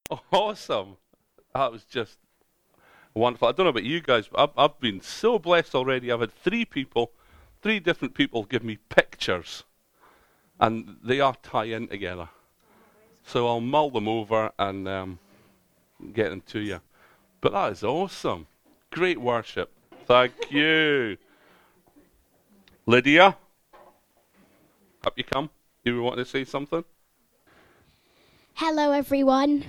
Awesome. That was just wonderful. I don't know about you guys, but I've been so blessed already. I've had three different people give me pictures, and they all tie in together. So I'll mull them over and get them to you. But that is awesome. Great worship. Thank you. Lydia, up you come. You want to say something? Hello, everyone.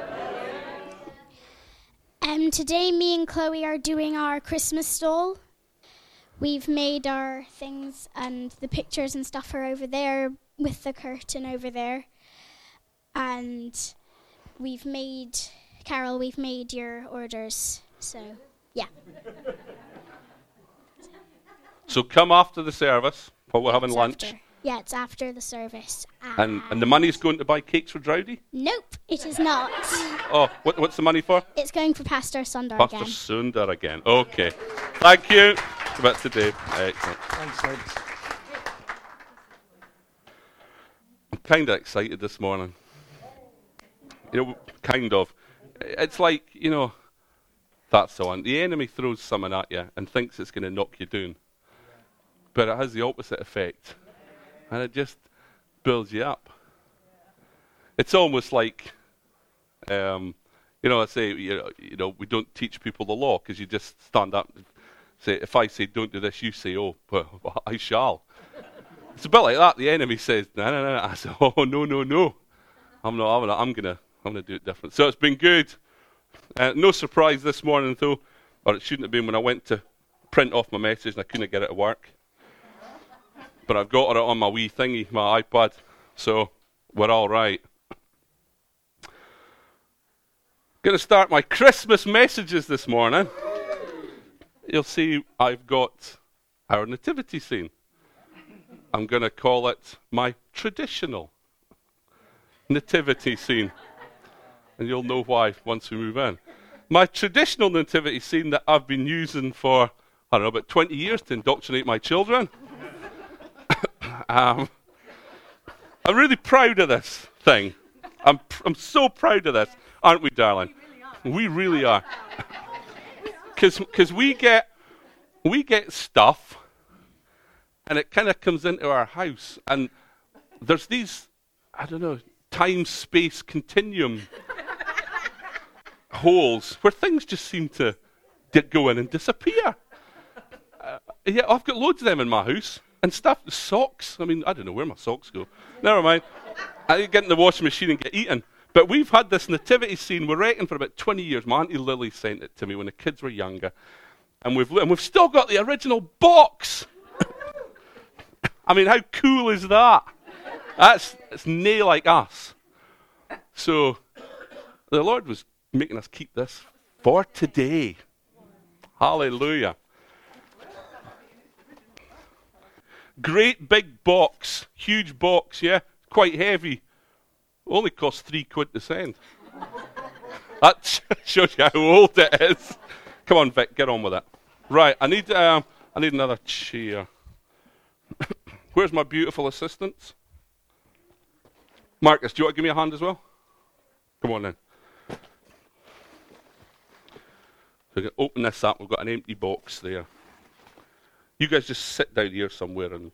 Today, me and Chloe are doing our Christmas stall. We've made our things, and the pictures and stuff are over there with the curtain over there. And Carol, we've made your orders. So, yeah. So come after the service, while we're having It's lunch. after. Yeah, it's after the service. And the money's going to buy cakes for Drowdy? Nope, it is not. Oh, what's the money for? It's going for Pastor Sundar Pastor again. Sundar again. Okay. Thank you. Back to Dave. Excellent. Thanks, Ed. I'm kind of excited this morning. Kind of. It's like, that's the one. The enemy throws something at you and thinks it's going to knock you down. But it has the opposite effect. And it just builds you up. It's almost like, I say, we don't teach people the law because you just stand up and say, if I say don't do this, you say, oh, well, I shall. It's a bit like that. The enemy says, no. I say, oh, no. I'm going to do it different. So it's been good. No surprise this morning, though, or it shouldn't have been when I went to print off my message and I couldn't get it to work. But I've got it on my wee thingy, my iPad, so we're all right. Going to start my Christmas messages this morning. You'll see I've got our nativity scene. I'm going to call it my traditional nativity scene. And you'll know why once we move in. My traditional nativity scene that I've been using for, about 20 years to indoctrinate my children. I'm really proud of this thing. I'm so proud of this, aren't we, darling? We really are. Because we get stuff, and it kind of comes into our house, and there's these, time-space continuum holes where things just seem to go in and disappear. Yeah, I've got loads of them in my house. And stuff, socks. I don't know where my socks go. Never mind. I get in the washing machine and get eaten. But we've had this nativity scene, we reckon, for about 20 years. My Auntie Lily sent it to me when the kids were younger. And we've still got the original box. How cool is that? It's nae like us. So the Lord was making us keep this for today. Hallelujah. Great big box, huge box, yeah, quite heavy. Only cost £3 to send. That shows you how old it is. Come on, Vic, get on with it. Right, I need another chair. Where's my beautiful assistants? Marcus, do you want to give me a hand as well? Come on then. So we can open this up. We've got an empty box there. You guys just sit down here somewhere and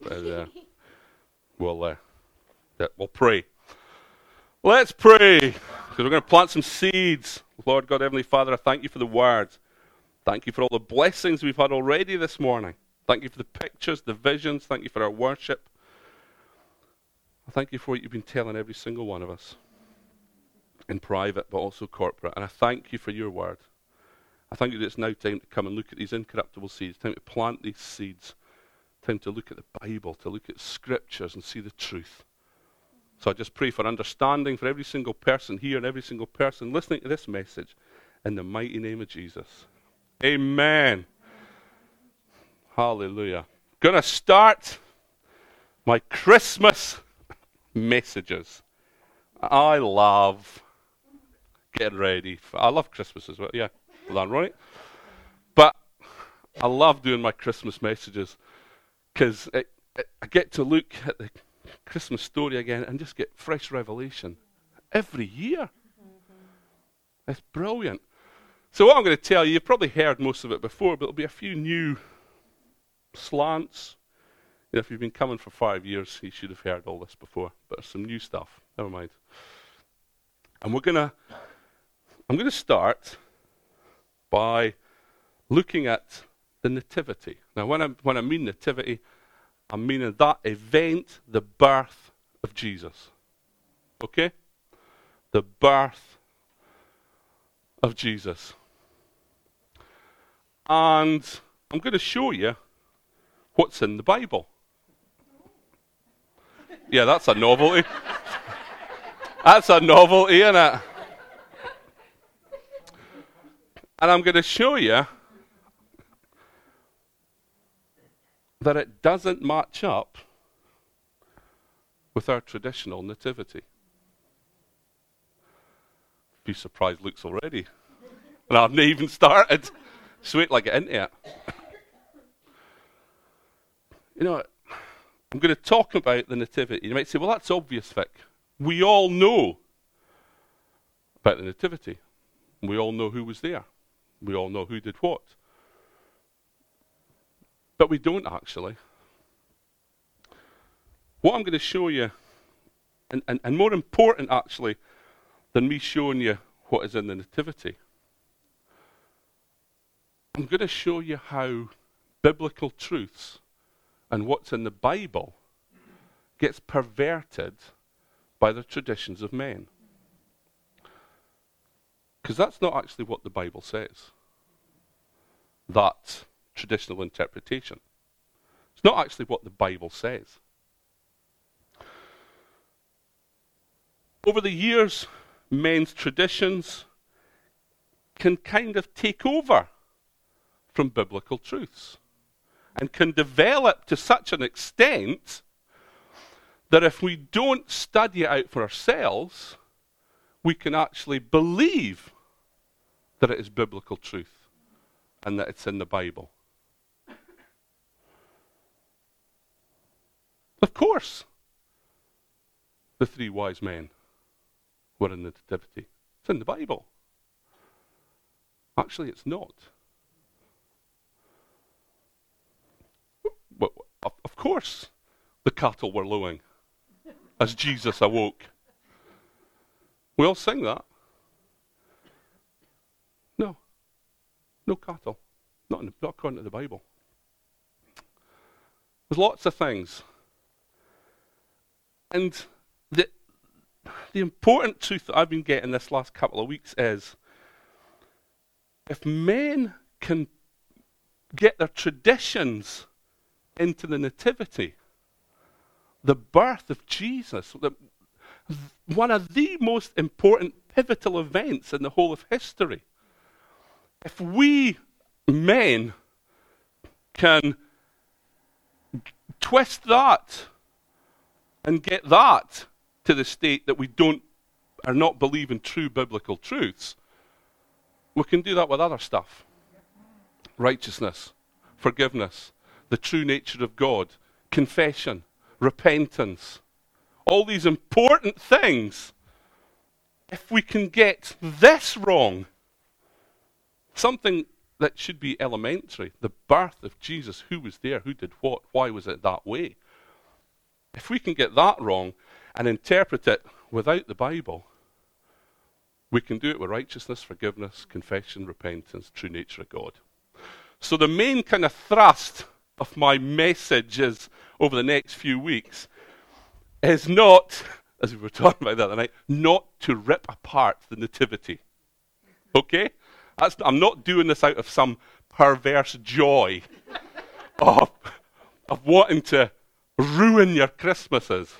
we'll pray. Let's pray, because we're going to plant some seeds. Lord God, Heavenly Father, I thank you for the words. Thank you for all the blessings we've had already this morning. Thank you for the pictures, the visions. Thank you for our worship. I thank you for what you've been telling every single one of us, in private but also corporate. And I thank you for your word. I thank you that it's now time to come and look at these incorruptible seeds, time to plant these seeds, time to look at the Bible, to look at scriptures and see the truth. So I just pray for understanding for every single person here and every single person listening to this message in the mighty name of Jesus. Amen. Hallelujah. Gonna start my Christmas messages. I love getting ready. I love Christmas as well, yeah. Well done, right? But I love doing my Christmas messages because I get to look at the Christmas story again and just get fresh revelation every year. It's brilliant. So what I'm going to tell you, you've probably heard most of it before, but there'll be a few new slants. You know, if you've been coming for 5 years, you should have heard all this before. But there's some new stuff. Never mind. And I'm going to start by looking at the nativity. Now, when I mean nativity, I'm meaning that event, the birth of Jesus. Okay? The birth of Jesus. And I'm going to show you what's in the Bible. Yeah, that's a novelty. That's a novelty, isn't it? And I'm going to show you that it doesn't match up with our traditional nativity. Be surprised Luke's already. And I haven't even started. Just wait till I get into it. You know, I'm going to talk about the nativity. You might say, well, that's obvious, Vic. We all know about the nativity. We all know who was there. We all know who did what. But we don't actually. What I'm going to show you, and more important actually than me showing you what is in the nativity, I'm going to show you how biblical truths and what's in the Bible gets perverted by the traditions of men. Because that's not actually what the Bible says. That traditional interpretation. It's not actually what the Bible says. Over the years, men's traditions can kind of take over from biblical truths and can develop to such an extent that if we don't study it out for ourselves, we can actually believe that it is biblical truth and that it's in the Bible. Of course, the 3 wise men were in the nativity. It's in the Bible. Actually, it's not. Well, of course, the cattle were lowing as Jesus awoke. We all sing that. No cattle. Not according to the Bible. There's lots of things. And the important truth that I've been getting this last couple of weeks is, if men can get their traditions into the nativity, the birth of Jesus, one of the most important pivotal events in the whole of history, if we men can twist that and get that to the state that we are not believing true biblical truths, we can do that with other stuff. Righteousness, forgiveness, the true nature of God, confession, repentance, all these important things. If we can get this wrong, something that should be elementary, the birth of Jesus, who was there, who did what, why was it that way? If we can get that wrong and interpret it without the Bible, we can do it with righteousness, forgiveness, confession, repentance, true nature of God. So the main kind of thrust of my messages over the next few weeks is not, as we were talking about the other night, not to rip apart the nativity. Okay? I'm not doing this out of some perverse joy of wanting to ruin your Christmases.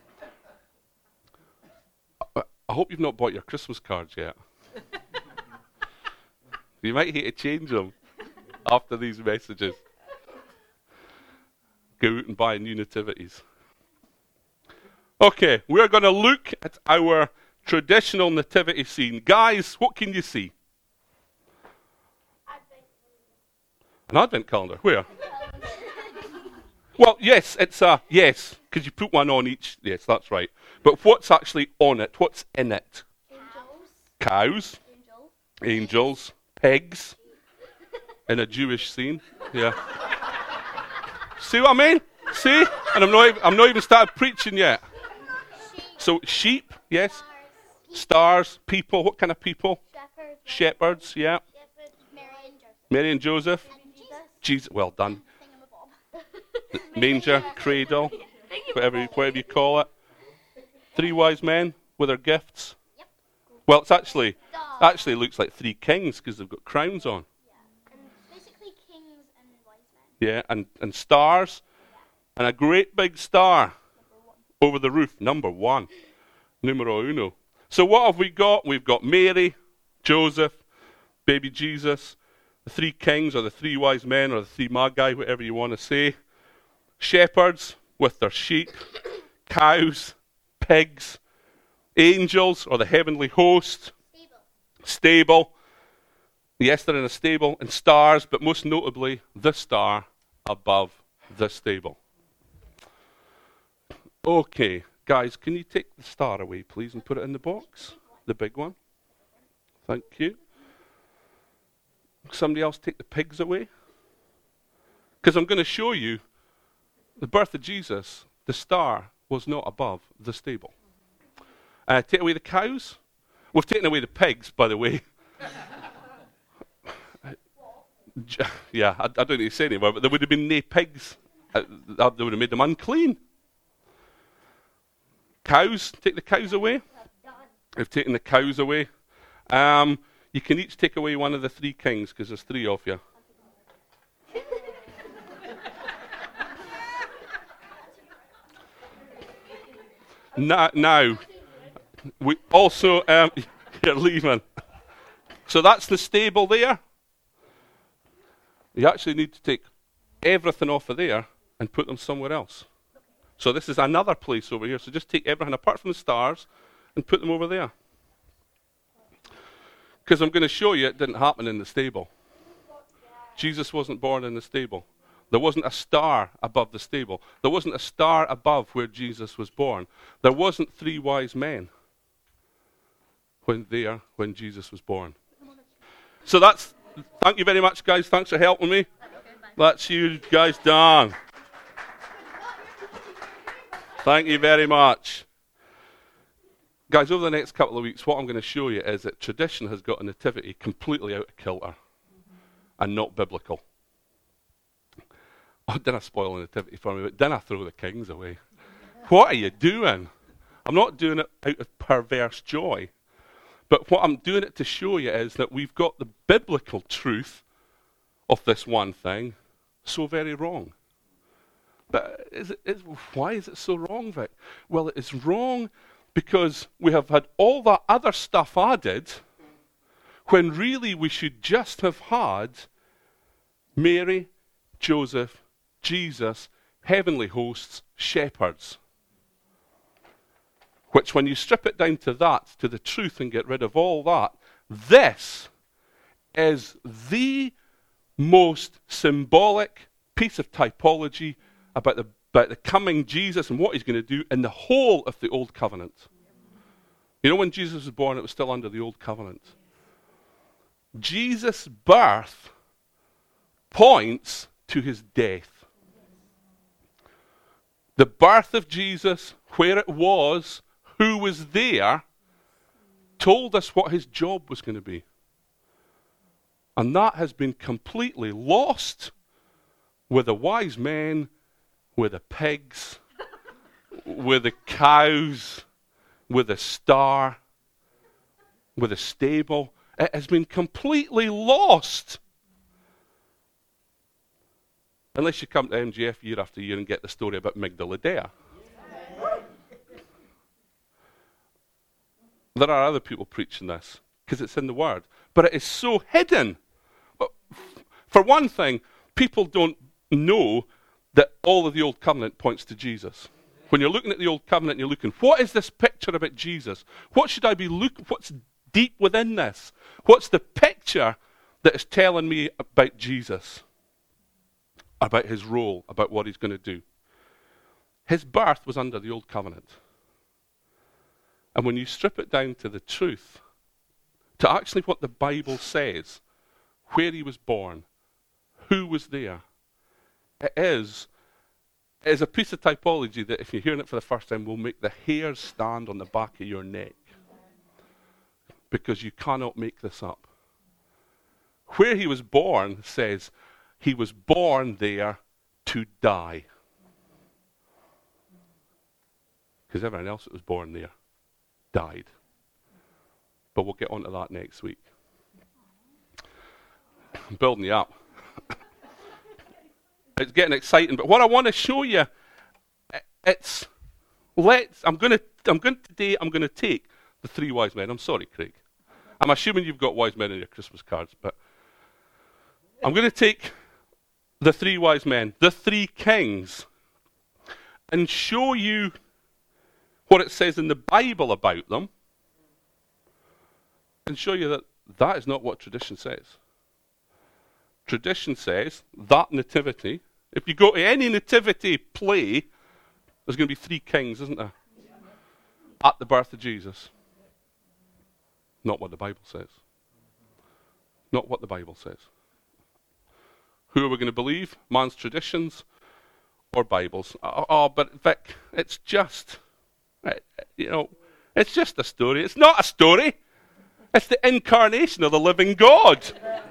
I hope you've not bought your Christmas cards yet. You might hate to change them after these messages. Go out and buy new nativities. Okay, we're going to look at our traditional nativity scene. Guys, what can you see? An advent calendar. Where? Well, yes, it's yes, because you put one on each. Yes, that's right. But what's actually on it? What's in it? Angels. Cows. Angels. angels, pigs, in a Jewish scene. Yeah. See what I mean? See? And I'm not even started preaching yet. So sheep, yes. Stars, people. What kind of people? Shepherds, yeah. Mary and Joseph. Jesus, well done. Manger, cradle, whatever you call it. 3 wise men with their gifts. Well, it's actually looks like 3 kings because they've got crowns on. And basically kings and wise men. Yeah, and stars, and a great big star over the roof, number 1, numero uno. So what have we got? We've got Mary, Joseph, baby Jesus, the 3 kings or the 3 wise men or the 3 magi, whatever you want to say. Shepherds with their sheep, cows, pigs, angels or the heavenly host, stable. Yes, they're in a stable, and stars, but most notably, the star above the stable. Okay, guys, can you take the star away, please, and put it in the box? The big one. Thank you. Somebody else take the pigs away? Because I'm going to show you the birth of Jesus, the star was not above the stable. Take away the cows. We've taken away the pigs, by the way. Yeah, I don't need to say anymore, but there would have been no pigs. They would have made them unclean. Cows, take the cows away. We've taken the cows away. You can each take away one of the 3 kings, because there's 3 of you. Now, we also, you're leaving. So that's the stable there. You actually need to take everything off of there and put them somewhere else. So this is another place over here. So just take everything apart from the stars and put them over there. Because I'm going to show you it didn't happen in the stable. Jesus wasn't born in the stable. There wasn't a star above the stable. There wasn't a star above where Jesus was born. There wasn't 3 wise men when Jesus was born. So thank you very much, guys. Thanks for helping me. That's you guys done. Thank you very much. Guys, over the next couple of weeks, what I'm going to show you is that tradition has got a nativity completely out of kilter and not biblical. Oh, didn't I spoil the nativity for me? But didn't I throw the kings away? What are you doing? I'm not doing it out of perverse joy. But what I'm doing it to show you is that we've got the biblical truth of this one thing so very wrong. But why is it so wrong, Vic? Well, it is wrong because we have had all that other stuff added when really we should just have had Mary, Joseph, Jesus, heavenly hosts, shepherds. Which when you strip it down to that, to the truth and get rid of all that, this is the most symbolic piece of typology about the coming Jesus and what he's going to do in the whole of the Old Covenant. You know, when Jesus was born, it was still under the Old Covenant. Jesus' birth points to his death. The birth of Jesus, where it was, who was there, told us what his job was going to be. And that has been completely lost with the wise men, with the pigs, with the cows, with the star, with the stable. It has been completely lost. Unless you come to MGF year after year and get the story about Migdaladea. There are other people preaching this because it's in the Word. But it is so hidden. For one thing, people don't know that all of the Old Covenant points to Jesus. When you're looking at the Old Covenant and you're looking, what is this picture about Jesus? What should I be looking? What's deep within this? What's the picture that is telling me about Jesus? About his role, about what he's going to do. His birth was under the Old Covenant. And when you strip it down to the truth, to actually what the Bible says, where he was born, who was there. It is a piece of typology that if you're hearing it for the first time will make the hairs stand on the back of your neck. Because you cannot make this up. Where he was born says he was born there to die. Because everyone else that was born there died. But we'll get onto that next week. I'm building you up. It's getting exciting. But what I want to show you, I'm going to take the three wise men. I'm sorry, Craig. I'm assuming you've got wise men in your Christmas cards, but I'm going to take the three wise men, the three kings, and show you what it says in the Bible about them, and show you that that is not what tradition says. Tradition says that nativity, if you go to any nativity play, there's going to be three kings, isn't there? At the birth of Jesus. Not what the Bible says. Not what the Bible says. Who are we going to believe? Man's traditions or Bibles? But Vic, it's just, it's just a story. It's not a story. It's the incarnation of the living God.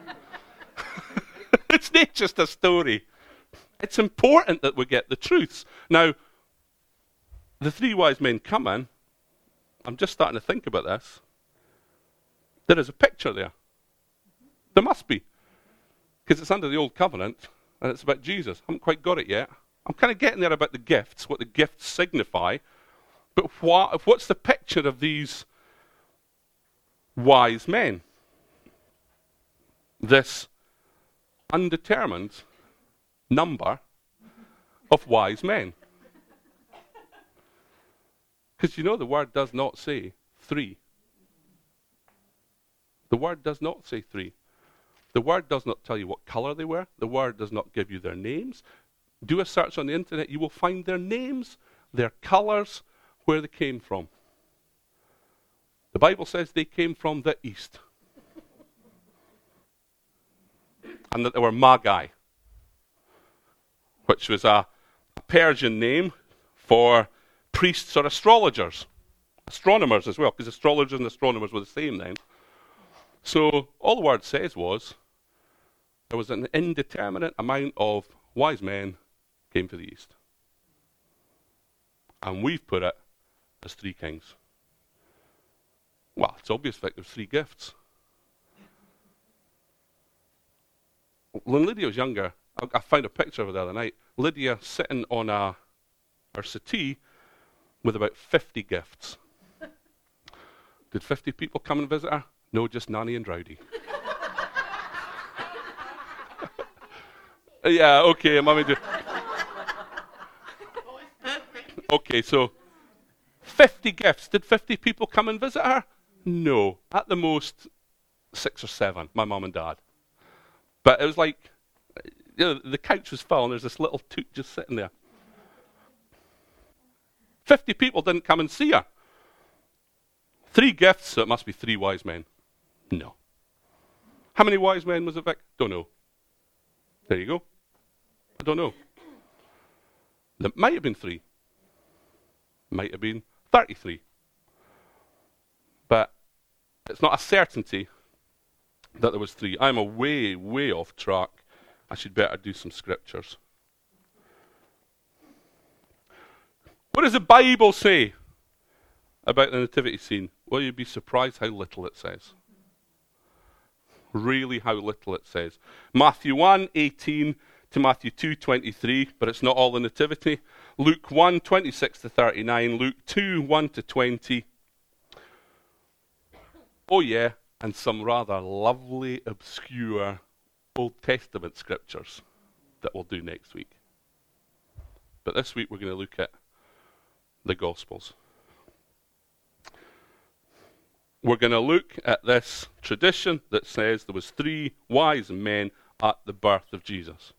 It's not just a story. It's important that we get the truths. Now, the three wise men come in. I'm just starting to think about this. There is a picture there. There must be. Because it's under the old covenant, and it's about Jesus. I haven't quite got it yet. I'm kind of getting there about the gifts, what the gifts signify. But what's the picture of these wise men? This undetermined number of wise men. Because the word does not say three. The word does not say three. The word does not tell you what color they were. The word does not give you their names. Do a search on the internet, you will find their names, their colors, where they came from. The Bible says they came from the east. And that they were Magi, which was a Persian name for priests or astrologers. Astronomers as well, because astrologers and astronomers were the same then. So all the word says was there was an indeterminate amount of wise men came to the east. And we've put it as three kings. Well, it's obvious that there's three gifts. When Lydia was younger, I found a picture of her the other night. Lydia sitting on her settee with about 50 gifts. Did 50 people come and visit her? No, just Nanny and Rowdy. Yeah, okay, Mummy. Okay, so 50 gifts. Did 50 people come and visit her? No. At the most, 6 or 7, my mum and dad. But it was like, the couch was full and there's this little toot just sitting there. 50 people didn't come and see her. 3 gifts, so it must be 3 wise men. No. How many wise men was it, Vic? Don't know. There you go. I don't know. There might have been 3. Might have been 33. But it's not a certainty that there was 3. I'm a way, way off track. I should better do some scriptures. What does the Bible say about the nativity scene? Well, you'd be surprised how little it says. Really how little it says. Matthew 1:18 to Matthew 2:23, but it's not all the nativity. Luke 1:26 to 39, Luke 2:1 to 20. Oh yeah, and some rather lovely, obscure Old Testament scriptures that we'll do next week. But this week we're going to look at the Gospels. We're going to look at this tradition that says there was 3 wise men at the birth of Jesus.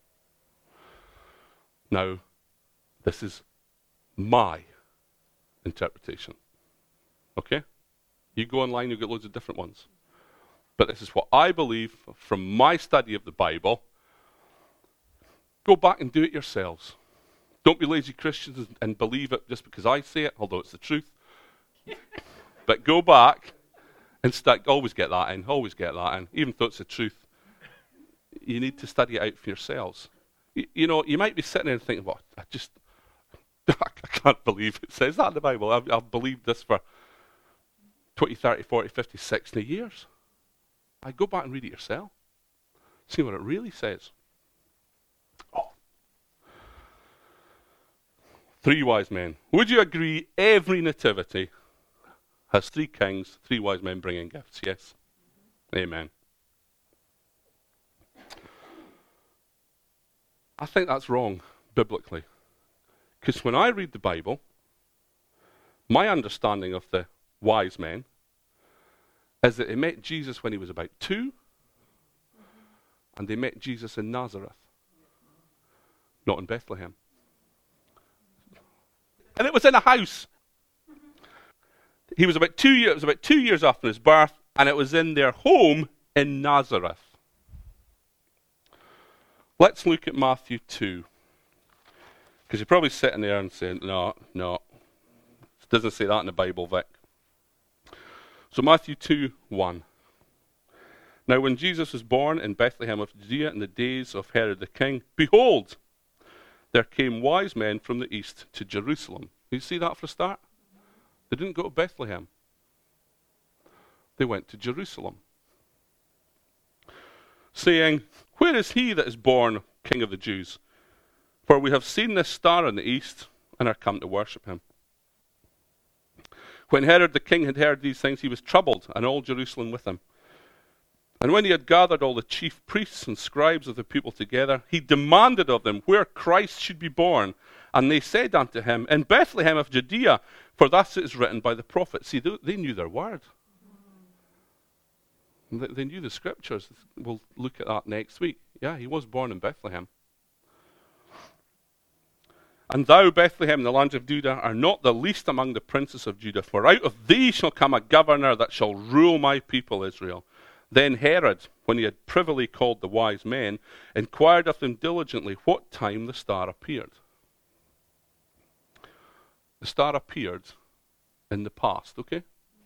Now, this is my interpretation. Okay? You go online, you'll get loads of different ones. but this is what I believe from my study of the Bible. Go back and do it yourselves. Don't be lazy Christians and believe it just because I say it, although it's the truth. But go back and always get that in, even though it's the truth. You need to study it out for yourselves. You know, you might be sitting there and thinking, well, I can't believe it says that in the Bible. I've believed this for 20, 30, 40, 50, 60 years. I go back and read it yourself. See what it really says. Oh. 3 wise men. Would you agree every nativity has 3 kings, 3 wise men bringing gifts? Yes? Amen. I think that's wrong, biblically. Because when I read the Bible, my understanding of the wise men is that they met Jesus when he was about 2, and they met Jesus in Nazareth, not in Bethlehem. And it was in a house. He was about 2 years. It was about 2 years after his birth, and it was in their home in Nazareth. Let's look at Matthew 2. Because you're probably sitting there and saying, no, it doesn't say that in the Bible, Vic. So Matthew 2:1. Now when Jesus was born in Bethlehem of Judea in the days of Herod the king, behold, there came wise men from the east to Jerusalem. You see that for a start? They didn't go to Bethlehem. They went to Jerusalem. Saying, where is he that is born King of the Jews? For we have seen this star in the east and are come to worship him. When Herod the king had heard these things, he was troubled, and all Jerusalem with him. And when he had gathered all the chief priests and scribes of the people together, he demanded of them where Christ should be born. And they said unto him, in Bethlehem of Judea, for thus it is written by the prophet. See, they knew their word. They knew the scriptures. We'll look at that next week. Yeah, he was born in Bethlehem. And thou, Bethlehem, in the land of Judah, are not the least among the princes of Judah, for out of thee shall come a governor that shall rule my people Israel. Then Herod, when he had privily called the wise men, inquired of them diligently what time the star appeared. The star appeared in the past, okay?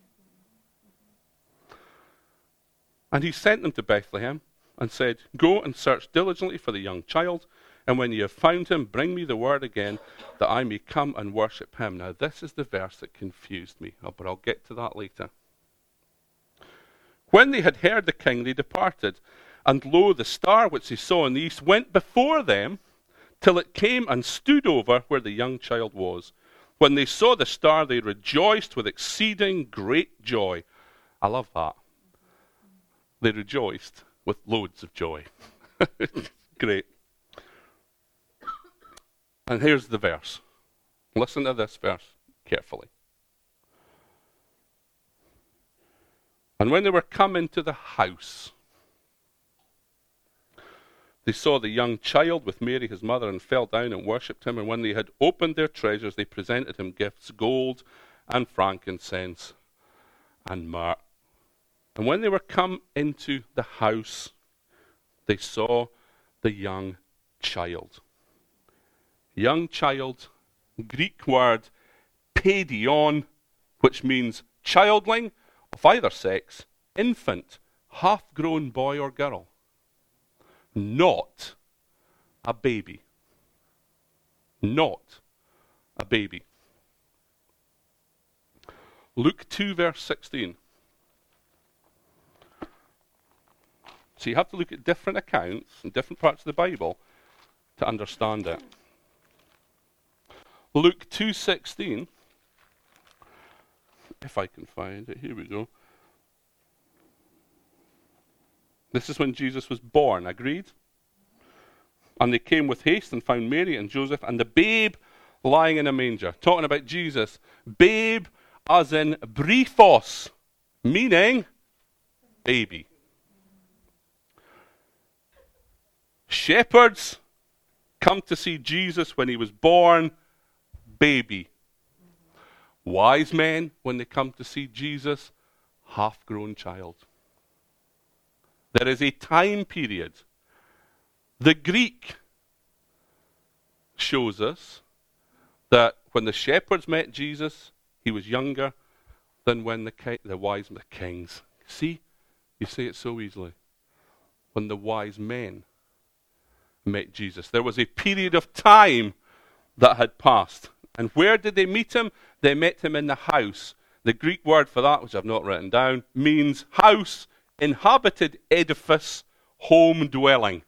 And he sent them to Bethlehem and said, go and search diligently for the young child, and when you have found him, bring me the word again, that I may come and worship him. Now this is the verse that confused me, but I'll get to that later. When they had heard the king, they departed, and lo, the star which they saw in the east went before them, till it came and stood over where the young child was. When they saw the star, they rejoiced with exceeding great joy. I love that. They rejoiced with loads of joy. Great. And here's the verse. Listen to this verse carefully. And when they were come into the house, they saw the young child with Mary his mother, and fell down and worshipped him. And when they had opened their treasures, they presented him gifts, gold and frankincense and myrrh. And when they were come into the house, they saw the young child. Young child, Greek word paidion, which means childling of either sex, infant, half-grown boy or girl. Not a baby. Not a baby. Luke 2 verse 16. So you have to look at different accounts in different parts of the Bible to understand it. Luke 2:16, if I can find it, here we go. This is when Jesus was born, agreed? And they came with haste and found Mary and Joseph and the babe lying in a manger. Talking about Jesus. Babe as in briefos, meaning baby. Shepherds come to see Jesus when he was born, baby. Wise men, when they come to see Jesus, half-grown child. There is a time period. The Greek shows us that when the shepherds met Jesus, he was younger than when the wise men, the kings. See, you say it so easily. When the wise men met Jesus, there was a period of time that had passed. And where did they meet him? They met him in the house. The Greek word for that, which I've not written down, means house, inhabited edifice, home dwelling.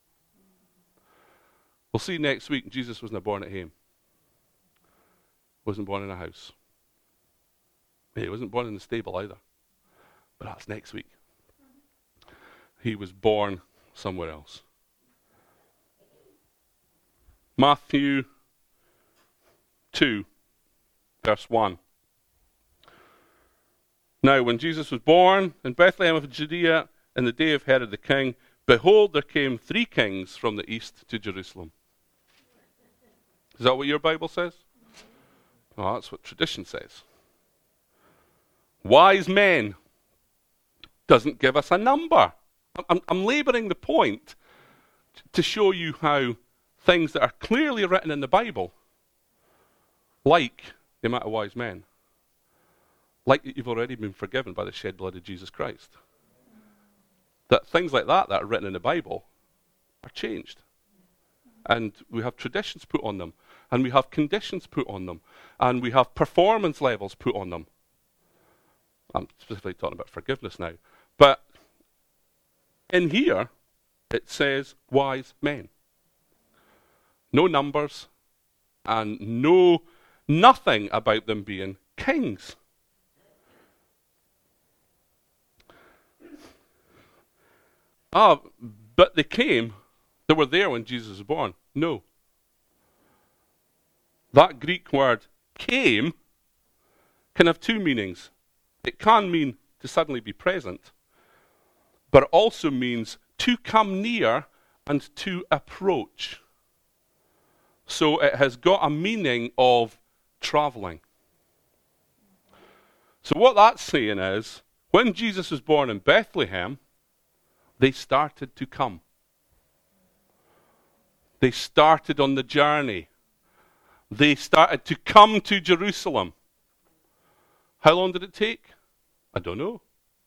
We'll see next week. Jesus wasn't born at home. Wasn't born in a house. He wasn't born in the stable either. But that's next week. He was born somewhere else. Matthew 2, verse 1. Now, when Jesus was born in Bethlehem of Judea in the day of Herod the king, behold, there came 3 kings from the east to Jerusalem. Is that what your Bible says? Oh, that's what tradition says. Wise men doesn't give us a number. I'm labouring the point to show you how things that are clearly written in the Bible, like the amount of wise men, like that you've already been forgiven by the shed blood of Jesus Christ, that things like that are written in the Bible are changed. And we have traditions put on them, and we have conditions put on them, and we have performance levels put on them. I'm specifically talking about forgiveness now. But in here, it says wise men. No numbers, and nothing about them being kings. But they came. They were there when Jesus was born. No. That Greek word came can have 2 meanings. It can mean to suddenly be present, but it also means to come near and to approach. So it has got a meaning of traveling. So what that's saying is, when Jesus was born in Bethlehem, they started to come. They started on the journey. They started to come to Jerusalem. How long did it take? I don't know.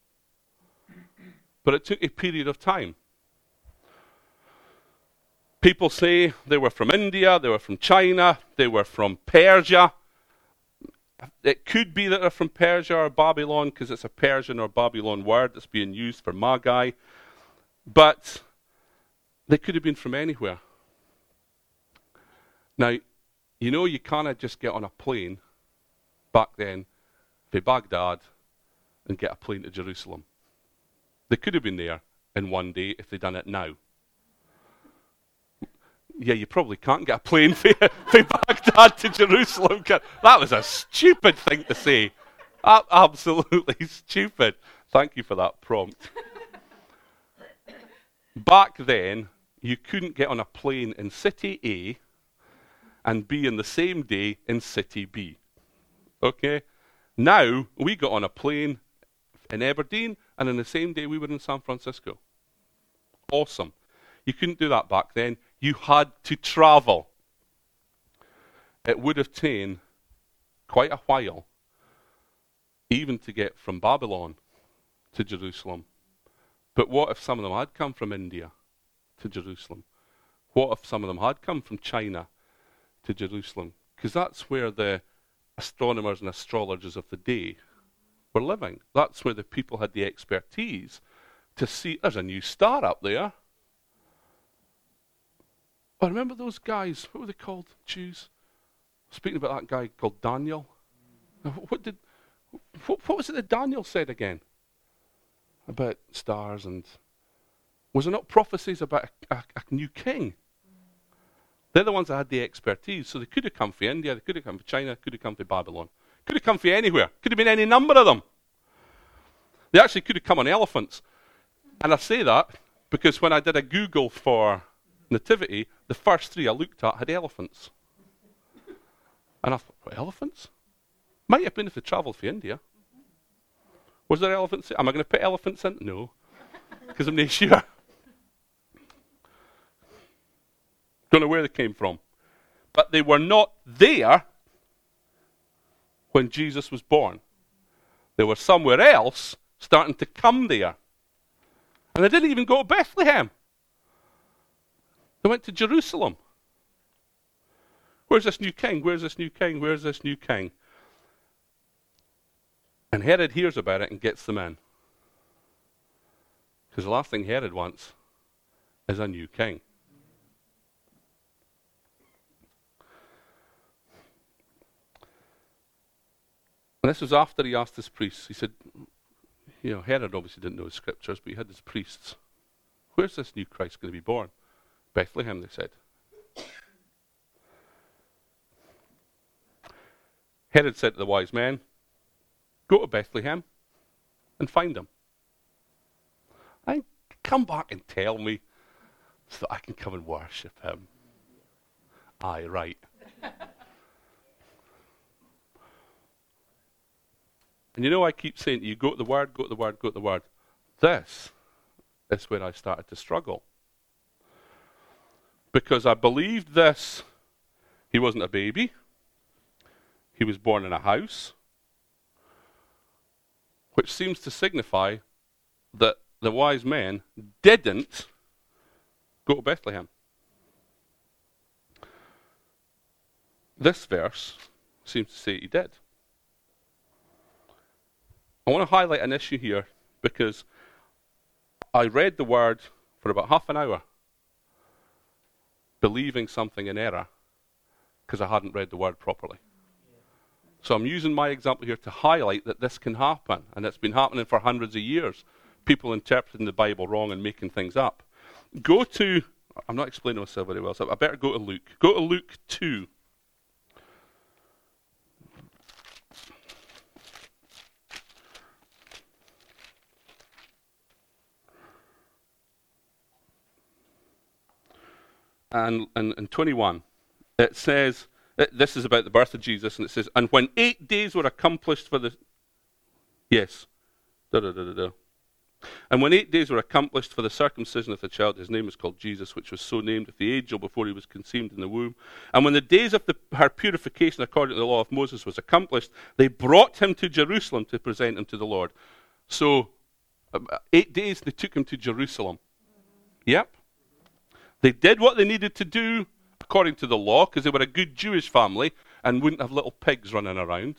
But it took a period of time. People say they were from India, they were from China, they were from Persia. It could be that they're from Persia or Babylon, because it's a Persian or Babylon word that's being used for Magi. But they could have been from anywhere. Now, you know, you can't just get on a plane back then to Baghdad and get a plane to Jerusalem. They could have been there in one day if they'd done it now. Yeah, you probably can't get a plane from Baghdad to Jerusalem. That was a stupid thing to say. Absolutely stupid. Thank you for that prompt. Back then, you couldn't get on a plane in City A and be in the same day in City B. Okay? Now, we got on a plane in Aberdeen, and in the same day we were in San Francisco. Awesome. You couldn't do that back then. You had to travel. It would have taken quite a while, even to get from Babylon to Jerusalem. But what if some of them had come from India to Jerusalem? What if some of them had come from China to Jerusalem? Because that's where the astronomers and astrologers of the day were living. That's where the people had the expertise to see there's a new star up there. Oh, remember those guys? What were they called? Jews? Speaking about that guy called Daniel. What was it that Daniel said again? About stars, and was there not prophecies about a new king? They're the ones that had the expertise. So they could have come from India, they could have come from China, could have come from Babylon. Could have come from anywhere. Could have been any number of them. They actually could have come on elephants. And I say that because when I did a Google for nativity, the first 3 I looked at had elephants. And I thought, what, elephants? Might have been if they travelled from India. Was there elephants? Am I going to put elephants in? No. because I'm not sure. Don't know where they came from. But they were not there when Jesus was born. They were somewhere else starting to come there. And they didn't even go to Bethlehem. They went to Jerusalem. Where's this new king? Where's this new king? Where's this new king? And Herod hears about it and gets them in. Because the last thing Herod wants is a new king. And this was after he asked his priests. He said, Herod obviously didn't know his scriptures, but he had his priests. Where's this new Christ going to be born? Bethlehem, they said. Herod said to the wise men, go to Bethlehem and find him. Come back and tell me so that I can come and worship him. Aye, right. And I keep saying to you, go to the Word, go to the Word, go to the Word. This is where I started to struggle. Because I believed this. He wasn't a baby. He was born in a house. Which seems to signify that the wise men didn't go to Bethlehem. This verse seems to say he did. I want to highlight an issue here because I read the Word for about half an hour believing something in error because I hadn't read the Word properly. So I'm using my example here to highlight that this can happen, and it's been happening for hundreds of years. People interpreting the Bible wrong and making things up. I'm not explaining myself very well, so I better go to Luke. Go to Luke 2. And 21, it says, this is about the birth of Jesus, and it says, and when 8 days were accomplished for the... Yes. And when 8 days were accomplished for the circumcision of the child, his name was called Jesus, which was so named of the angel before he was conceived in the womb. And when the days of her purification according to the law of Moses was accomplished, they brought him to Jerusalem to present him to the Lord. So, 8 days they took him to Jerusalem. Yep. They did what they needed to do according to the law, because they were a good Jewish family and wouldn't have little pigs running around.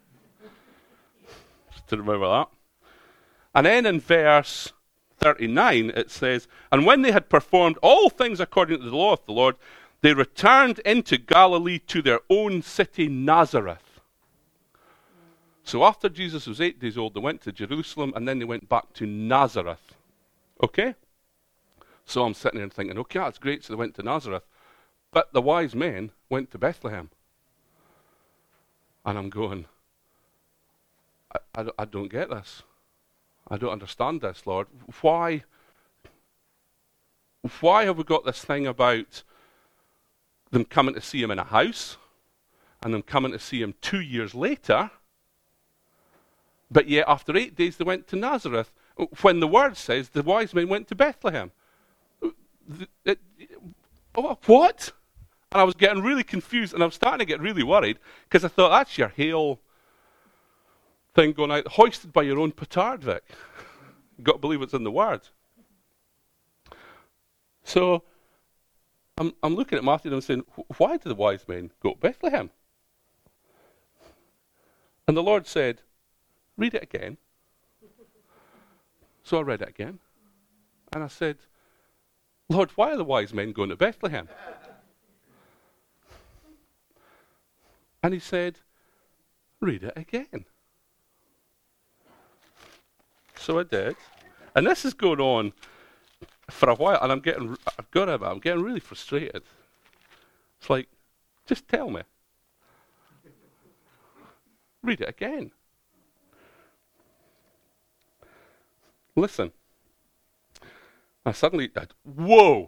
Just to remember that. And then in verse 39 it says, and when they had performed all things according to the law of the Lord, they returned into Galilee to their own city Nazareth. So after Jesus was 8 days old, they went to Jerusalem and then they went back to Nazareth. Okay? So I'm sitting there and thinking, okay, that's great, so they went to Nazareth. But the wise men went to Bethlehem. And I'm going, I don't get this. I don't understand this, Lord. Why have we got this thing about them coming to see him in a house and them coming to see him 2 years later, but yet after 8 days they went to Nazareth, when the word says the wise men went to Bethlehem? What? And I was getting really confused, and I was starting to get really worried, because I thought, that's your Hail thing going out, hoisted by your own petard, Vic. You've got to believe what's in the Word. So, I'm looking at Matthew and I'm saying, why did the wise men go to Bethlehem? And the Lord said, read it again. So I read it again. And I said, Lord, why are the wise men going to Bethlehem? And he said, read it again. So I did. And this is going on for a while, and I'm getting really frustrated. It's like, just tell me. Read it again. Listen. I suddenly, whoa!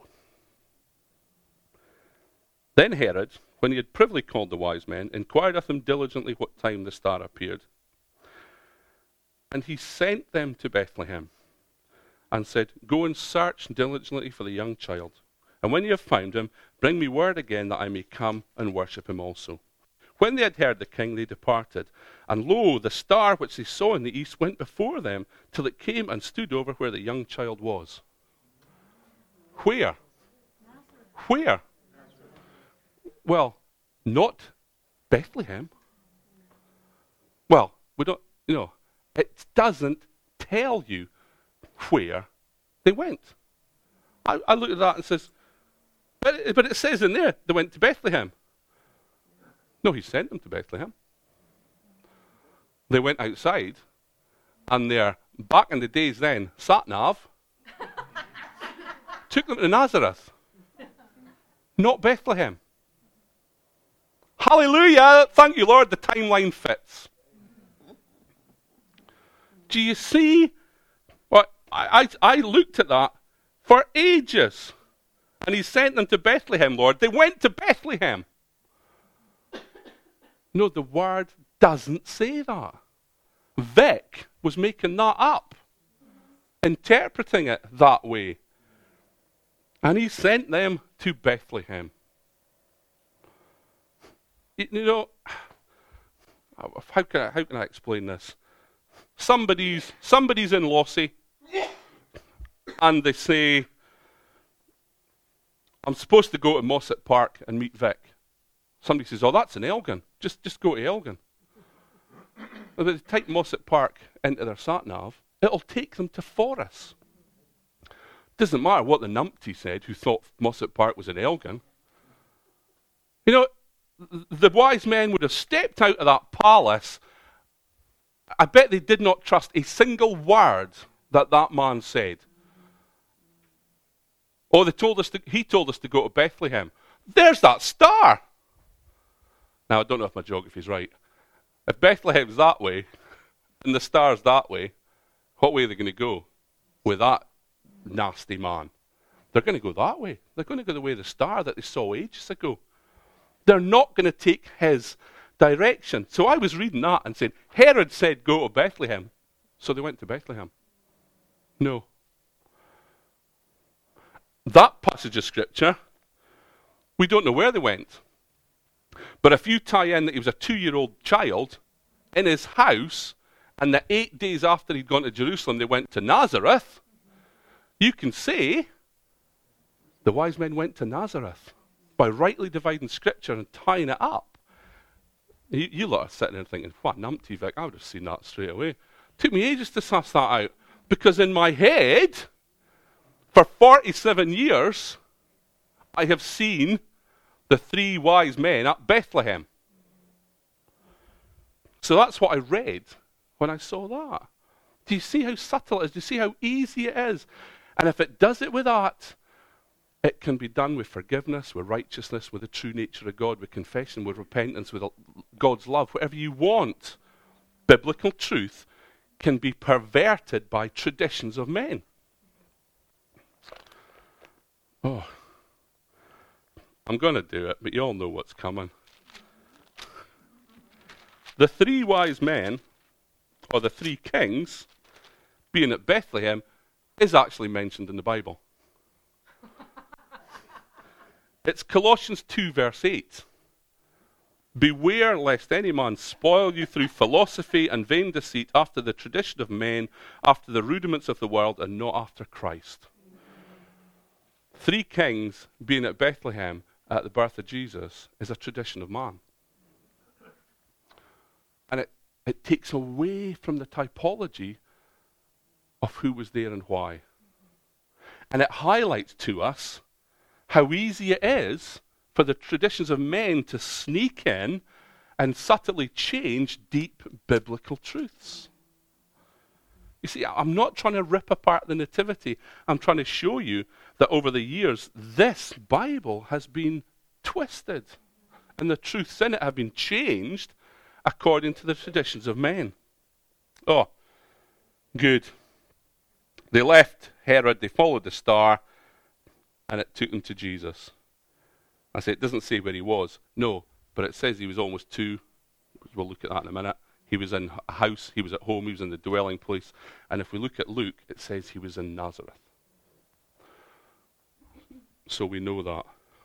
Then Herod, when he had privily called the wise men, inquired of them diligently what time the star appeared. And he sent them to Bethlehem, and said, "Go and search diligently for the young child. And when you have found him, bring me word again that I may come and worship him also." When they had heard the king, they departed. And lo, the star which they saw in the east went before them, till it came and stood over where the young child was. Where? Where? Well, not Bethlehem. Well, we don't, it doesn't tell you where they went. I look at that and says, but it says in there they went to Bethlehem. No, he sent them to Bethlehem. They went outside, and their, back in the days then, sat-nav, took them to Nazareth, not Bethlehem. Hallelujah! Thank you, Lord, the timeline fits. Do you see? What I looked at that for ages. And he sent them to Bethlehem, Lord. They went to Bethlehem. No, the word doesn't say that. Vic was making that up, interpreting it that way. And he sent them to Bethlehem. How can I explain this? Somebody's in Lossy, and they say, "I'm supposed to go to Mossett Park and meet Vic." Somebody says, "Oh, that's in Elgin. Just go to Elgin." If they type Mossett Park into their sat-nav, it'll take them to Forres. Doesn't matter what the numpty said, who thought Mossett Park was in Elgin. The wise men would have stepped out of that palace. I bet they did not trust a single word that man said. Oh, he told us to go to Bethlehem. There's that star. Now, I don't know if my geography's right. If Bethlehem's that way, and the star's that way, what way are they going to go with that nasty man? They're going to go that way. They're going to go the way of the star that they saw ages ago. They're not going to take his direction. So I was reading that and saying, Herod said go to Bethlehem. So they went to Bethlehem. No. That passage of scripture, we don't know where they went. But if you tie in that he was a 2-year-old child in his house, and that 8 days after he'd gone to Jerusalem, they went to Nazareth, you can say the wise men went to Nazareth by rightly dividing scripture and tying it up. You lot are sitting there thinking, what numpty, Vic? I would have seen that straight away. Took me ages to suss that out, because in my head, for 47 years, I have seen the 3 wise men at Bethlehem. So that's what I read when I saw that. Do you see how subtle it is? Do you see how easy it is? And if it does it with that, it can be done with forgiveness, with righteousness, with the true nature of God, with confession, with repentance, with God's love, whatever you want. Biblical truth can be perverted by traditions of men. Oh, I'm going to do it, but you all know what's coming. The 3 wise men, or the 3 kings, being at Bethlehem, is actually mentioned in the Bible. It's Colossians 2 verse 8. Beware lest any man spoil you through philosophy and vain deceit, after the tradition of men, after the rudiments of the world, and not after Christ. 3 kings being at Bethlehem at the birth of Jesus is a tradition of man. And it takes away from the typology of who was there and why. And it highlights to us how easy it is for the traditions of men to sneak in and subtly change deep biblical truths. You see, I'm not trying to rip apart the Nativity. I'm trying to show you that over the years, this Bible has been twisted, and the truths in it have been changed according to the traditions of men. Oh, good. They left Herod, they followed the star, and it took them to Jesus. I say it doesn't say where he was. No, but it says he was almost 2. We'll look at that in a minute. He was in a house, he was at home, he was in the dwelling place. And if we look at Luke, it says he was in Nazareth. So we know that.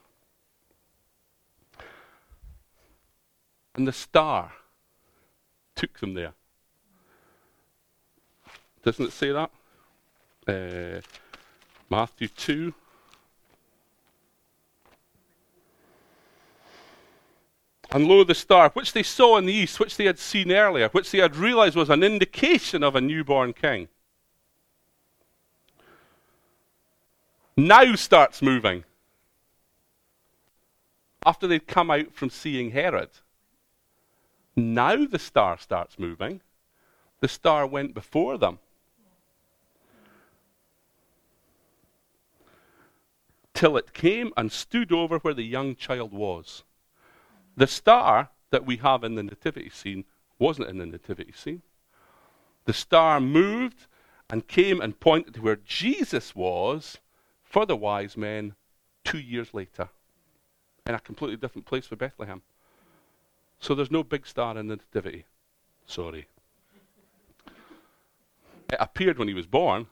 And the star took them there. Doesn't it say that? Matthew 2. And lo, the star, which they saw in the east, which they had seen earlier, which they had realized was an indication of a newborn king, now starts moving. After they'd come out from seeing Herod, now the star starts moving. The star went before them. Till it came and stood over where the young child was. The star that we have in the nativity scene wasn't in the nativity scene. The star moved and came and pointed to where Jesus was for the wise men 2 years later, in a completely different place for Bethlehem. So there's no big star in the nativity. Sorry. It appeared when he was born.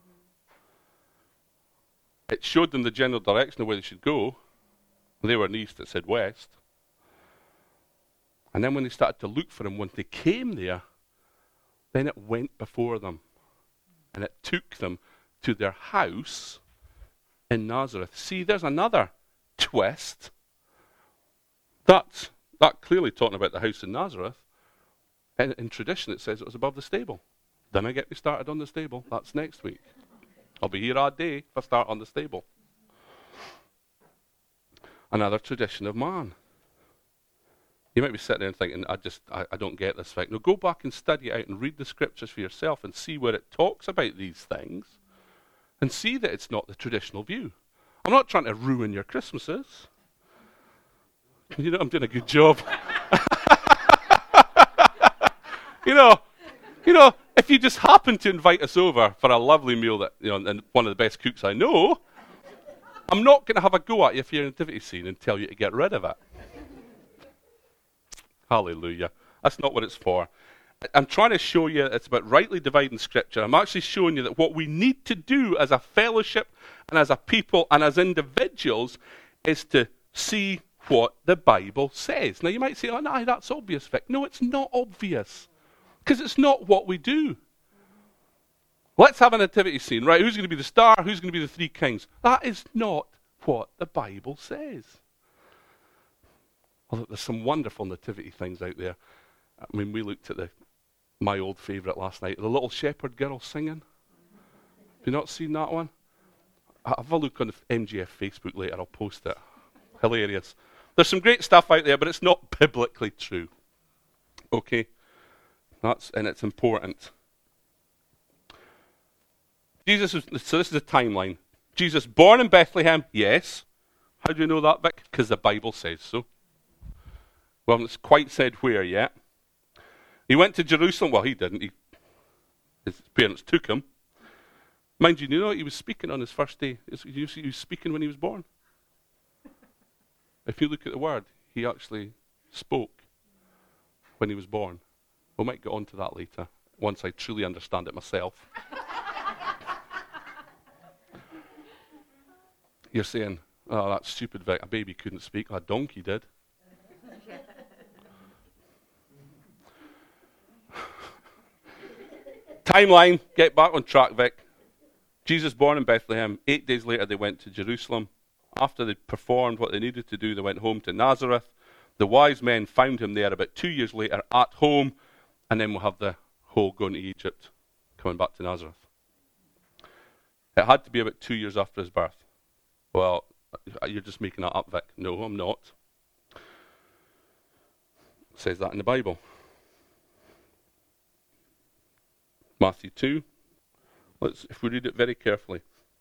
It showed them the general direction of where they should go. They were in the east, it said west. And then when they started to look for him, when they came there, then it went before them. And it took them to their house in Nazareth. See, there's another twist. That clearly talking about the house in Nazareth. And in tradition it says it was above the stable. Then I get me started on the stable. That's next week. I'll be here all day if I start on the stable. Another tradition of man. You might be sitting there and thinking, I don't get this fact. No, go back and study it out and read the scriptures for yourself and see where it talks about these things and see that it's not the traditional view. I'm not trying to ruin your Christmases. You know, I'm doing a good job. You know, if you just happen to invite us over for a lovely meal that, and one of the best cooks I know, I'm not going to have a go at you for your nativity scene and tell you to get rid of it. Hallelujah. That's not what it's for. I'm trying to show you it's about rightly dividing Scripture. I'm actually showing you that what we need to do as a fellowship and as a people and as individuals is to see what the Bible says. Now you might say, oh no, that's obvious, Vic. No, it's not obvious. Because it's not what we do. Let's have a nativity scene. Right, who's going to be the star? Who's going to be the three kings? That is not what the Bible says. Although there's some wonderful nativity things out there. I mean, we looked at my old favourite last night, the little shepherd girl singing. Have you not seen that one? Have a look on the MGF Facebook later. I'll post it. Hilarious. There's some great stuff out there, but it's not biblically true. Okay? And it's important. So this is the timeline. Jesus born in Bethlehem, yes. How do you know that, Vic? Because the Bible says so. Well, it's quite said where yet. He went to Jerusalem. Well, he didn't. His parents took him. Mind you, he was speaking on his first day. He was speaking when he was born. If you look at the word, he actually spoke when he was born. We might get on to that later, once I truly understand it myself. You're saying, oh, that's stupid, Vic. A baby couldn't speak. A donkey did. Timeline, get back on track, Vic. Jesus born in Bethlehem. 8 days later, they went to Jerusalem. After they'd performed what they needed to do, they went home to Nazareth. The wise men found him there about 2 years later at home. And then we'll have the whole going to Egypt, coming back to Nazareth. It had to be about 2 years after his birth. Well, you're just making that up, Vic. No, I'm not. It says that in the Bible. Matthew 2. If we read it very carefully.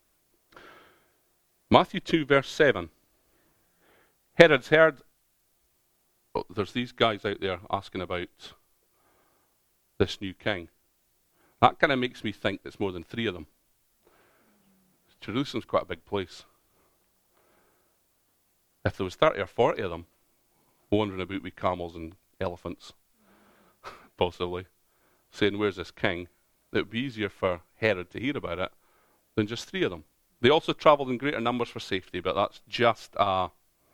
Matthew 2, verse 7. Herod's heard. Oh, there's these guys out there asking about this new king. That kind of makes me think there's more than 3 of them. Jerusalem's quite a big place. If there was 30 or 40 of them wandering about with camels and elephants, possibly, saying, where's this king? It would be easier for Herod to hear about it than just 3 of them. They also traveled in greater numbers for safety, but that's just a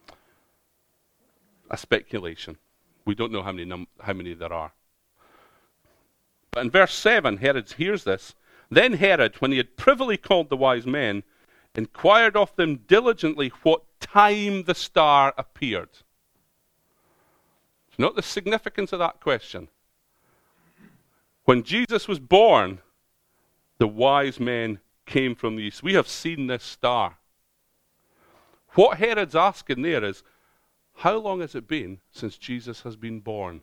speculation. We don't know how many there are. But in verse 7, Herod hears this. Then Herod, when he had privily called the wise men, inquired of them diligently what time the star appeared. Note the significance of that question. When Jesus was born, the wise men came from the east. We have seen this star. What Herod's asking there is, how long has it been since Jesus has been born?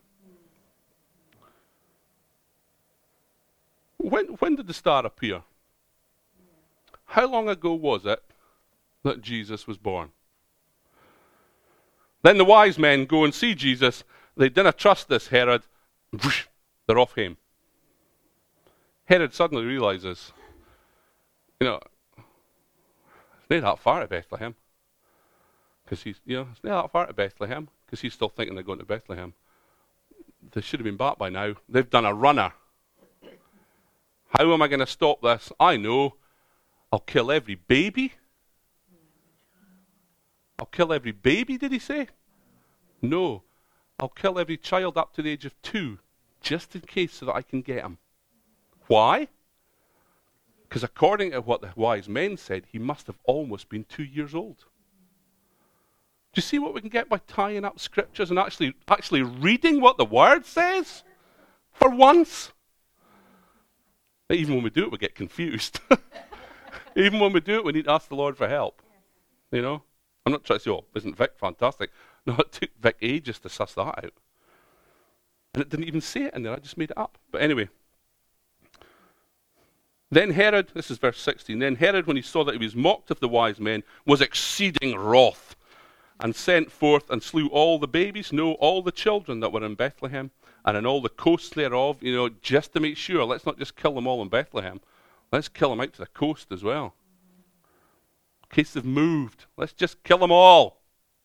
When did the star appear? How long ago was it that Jesus was born? Then the wise men go and see Jesus. They didn't trust this Herod. They're off home. Herod suddenly realizes, it's not that far to Bethlehem. Because it's not that far to Bethlehem. Because he's still thinking they're going to Bethlehem. They should have been back by now. They've done a runner. How am I going to stop this? I know. I'll kill every baby. I'll kill every baby, did he say? No. I'll kill every child up to the age of 2, just in case so that I can get him. Why? Because according to what the wise men said, he must have almost been 2 years old. Do you see what we can get by tying up scriptures and actually reading what the word says? For once. Even when we do it, we get confused. Even when we do it, we need to ask the Lord for help. I'm not trying to say, isn't Vic fantastic? No, it took Vic ages to suss that out. And it didn't even say it in there, I just made it up. But anyway. Then Herod, this is verse 16, then Herod, when he saw that he was mocked of the wise men, was exceeding wroth, and sent forth and slew all the babies, all the children that were in Bethlehem, and in all the coasts thereof, just to make sure, let's not just kill them all in Bethlehem, let's kill them out to the coast as well. In case they've moved, let's just kill them all.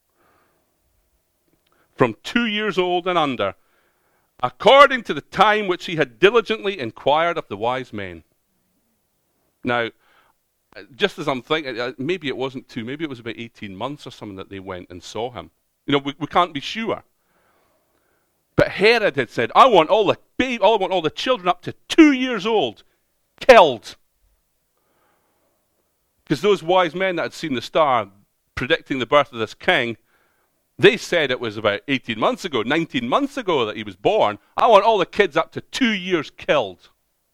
From 2 years old and under, according to the time which he had diligently inquired of the wise men. Now, just as I'm thinking, maybe it wasn't 2, maybe it was about 18 months or something that they went and saw him. We can't be sure. But Herod had said, I want all the children up to 2 years old killed. Because those wise men that had seen the star predicting the birth of this king, they said it was about 18 months ago, 19 months ago that he was born. I want all the kids up to 2 years killed.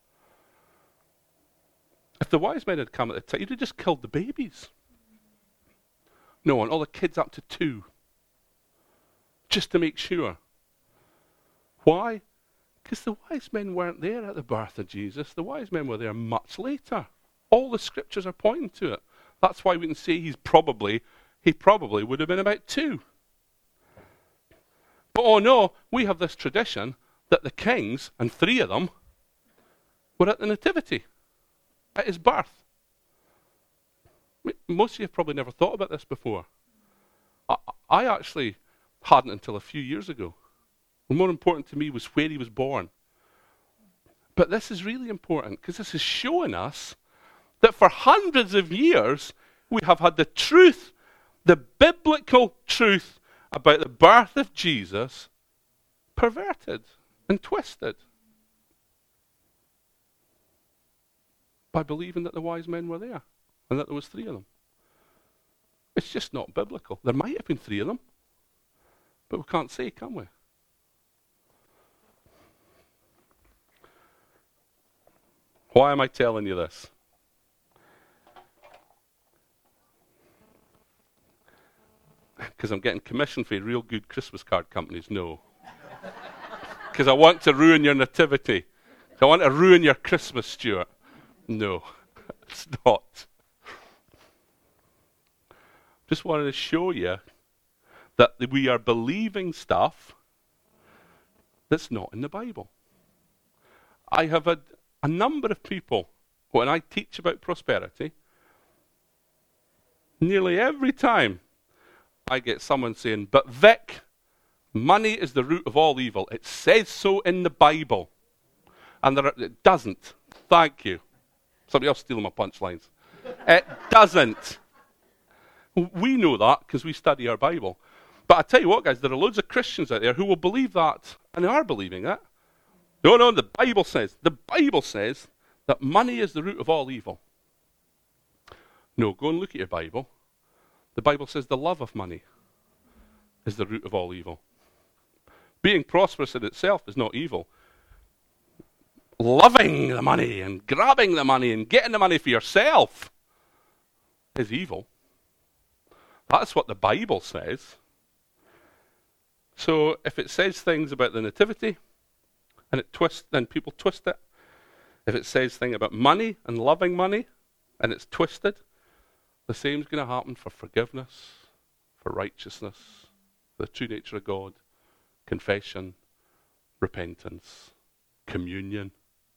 If the wise men had come at the time, you'd have just killed the babies. No, I want all the kids up to 2. Just to make sure. Why? Because the wise men weren't there at the birth of Jesus. The wise men were there much later. All the scriptures are pointing to it. That's why we can say he probably would have been about 2. But oh no, we have this tradition that the kings, and 3 of them, were at the nativity, at his birth. Most of you have probably never thought about this before. I actually hadn't until a few years ago. And more important to me was where he was born. But this is really important because this is showing us that for hundreds of years we have had the truth, the biblical truth about the birth of Jesus perverted and twisted by believing that the wise men were there and that there was 3 of them. It's just not biblical. There might have been 3 of them, but we can't say, can we? Why am I telling you this? Because I'm getting commission for real good Christmas card companies? No. Because I want to ruin your nativity. I want to ruin your Christmas, Stuart. No, it's not. Just wanted to show you that we are believing stuff that's not in the Bible. I have had a number of people, when I teach about prosperity, nearly every time I get someone saying, but Vic, Money is the root of all evil. It says so in the Bible. And it doesn't. Thank you. Somebody else stealing my punchlines. It doesn't. We know that because we study our Bible. But I tell you what, guys, there are loads of Christians out there who will believe that, and they are believing it. No, the Bible says that money is the root of all evil. No, go and look at your Bible. The Bible says the love of money is the root of all evil. Being prosperous in itself is not evil. Loving the money and grabbing the money and getting the money for yourself is evil. That's what the Bible says. So if it says things about the nativity and it twists, then people twist it. If it says things about money and loving money and it's twisted, the same is going to happen for forgiveness, for righteousness, for the true nature of God, confession, repentance, communion.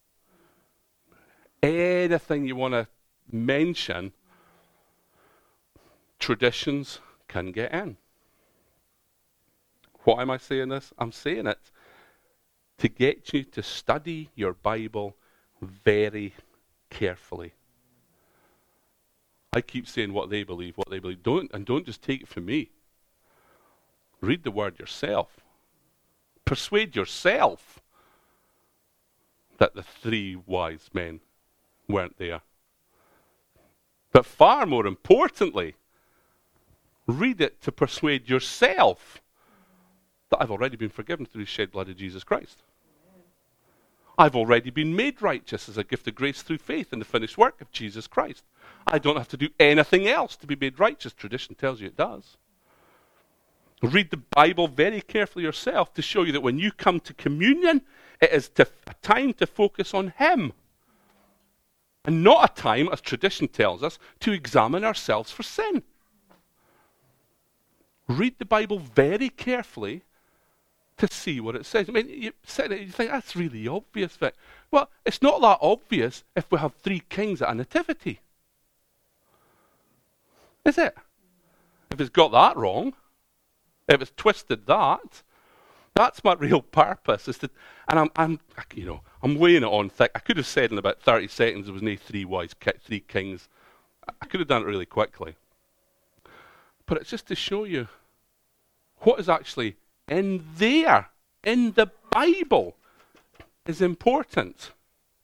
Anything you want to mention, traditions can get in. Why am I saying this? I'm saying it to get you to study your Bible very carefully. I keep saying what they believe. Don't just take it from me. Read the word yourself. Persuade yourself that the 3 wise men weren't there. But far more importantly, read it to persuade yourself that I've already been forgiven through the shed blood of Jesus Christ. I've already been made righteous as a gift of grace through faith in the finished work of Jesus Christ. I don't have to do anything else to be made righteous. Tradition tells you it does. Read the Bible very carefully yourself to show you that when you come to communion, it is a time to focus on Him. And not a time, as tradition tells us, to examine ourselves for sin. Read the Bible very carefully to see what it says. I mean, you think, that's really obvious, Vic. Well, it's not that obvious if we have 3 kings at a nativity. Is it? If it's got that wrong, if it's twisted that, that's my real purpose. Is to, and I'm weighing it on thick. I could have said in about 30 seconds there was no 3 kings. I could have done it really quickly. But it's just to show you what is actually in there, in the Bible, is important.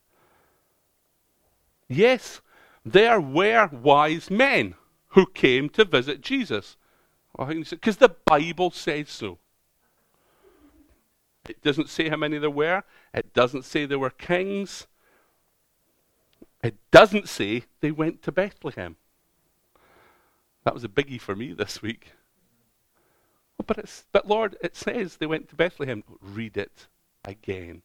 Yes, there were wise men who came to visit Jesus. Because the Bible says so. It doesn't say how many there were. It doesn't say there were kings. It doesn't say they went to Bethlehem. That was a biggie for me this week. But Lord, it says they went to Bethlehem. Read it again.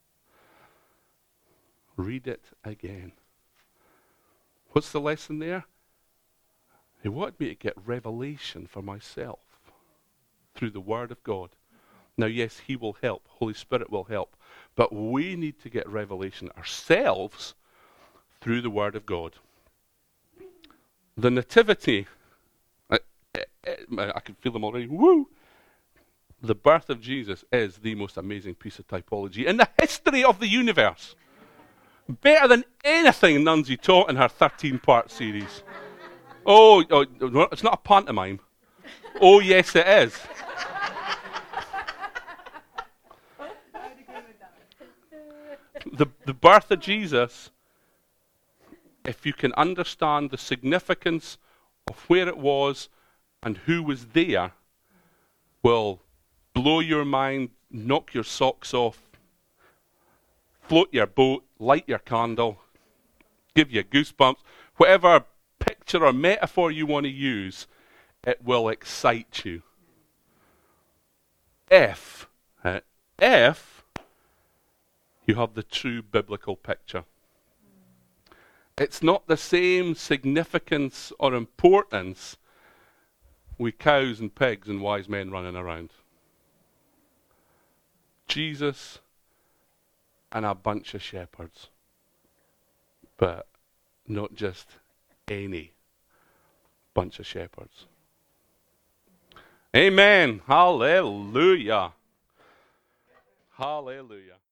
Read it again. What's the lesson there? He wanted me to get revelation for myself through the Word of God. Now, yes, He will help. Holy Spirit will help. But we need to get revelation ourselves through the Word of God. The Nativity, I can feel them already. Woo! The birth of Jesus is the most amazing piece of typology in the history of the universe. Better than anything Nunzi taught in her 13-part series. Oh, it's not a pantomime. Oh, yes, it is. The birth of Jesus, if you can understand the significance of where it was and who was there, will blow your mind, knock your socks off, float your boat, light your candle, give you goosebumps. Whatever picture or metaphor you want to use, it will excite you. If you have the true biblical picture. It's not the same significance or importance with cows and pigs and wise men running around. Jesus and a bunch of shepherds. But not just any bunch of shepherds. Amen. Hallelujah. Hallelujah.